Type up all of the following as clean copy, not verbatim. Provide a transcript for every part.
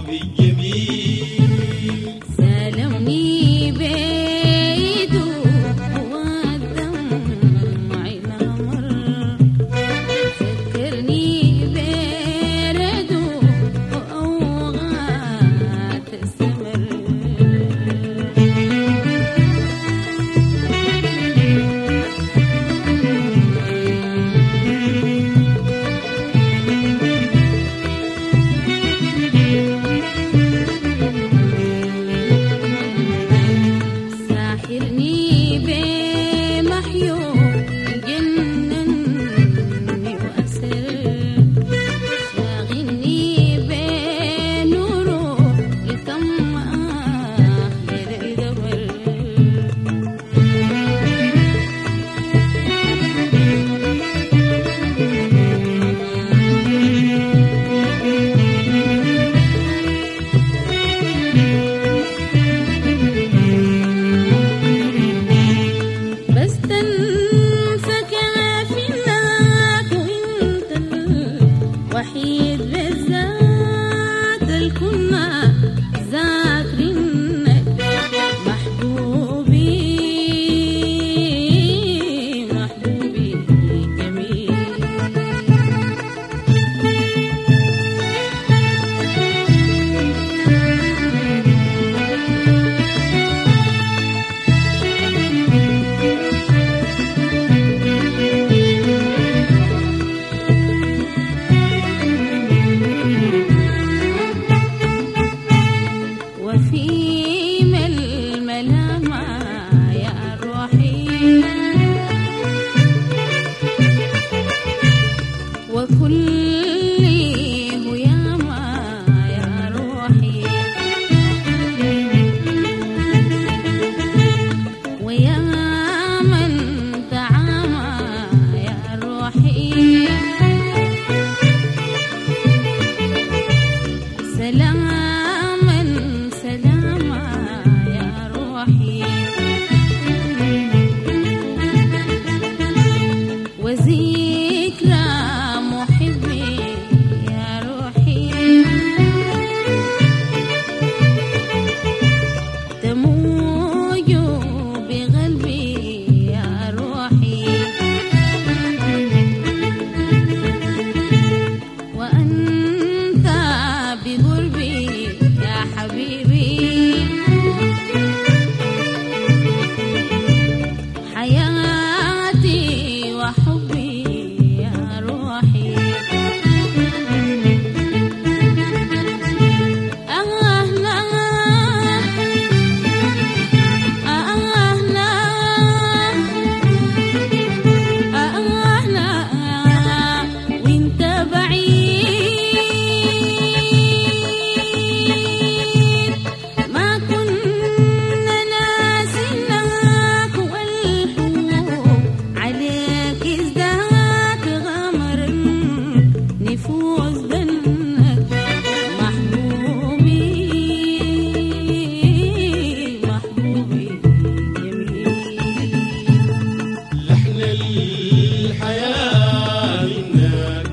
بالجميل سالمني بيده والدمع نمر فكرني برده وأوغات السمر ساحرني بمحيو جنني وأسر شاغلني بنوره لكم يدور بستنسك في الناك وانت الوحيد بالذات الكنا ذاكرينك محبوبي محبوبي جميل وفي الملامة يا روحي وكل هيامة يا روحي ويا من تعامى يا روحي سلاما سلاما يا روحي وذكرى محبي يا روحي تموج بقلبي يا روحي وأنت بقربي يا حبيبي حياتي وحبي يا روحي أهلا أهلا أهلا وانت بعيد ما كنا ناسينك والحب عليك ازداد غمر نفوس بينك محبوبي محبوبي جميل لحن الحياة منك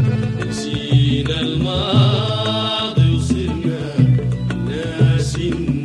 نسينا الماضي وصرنا ناسين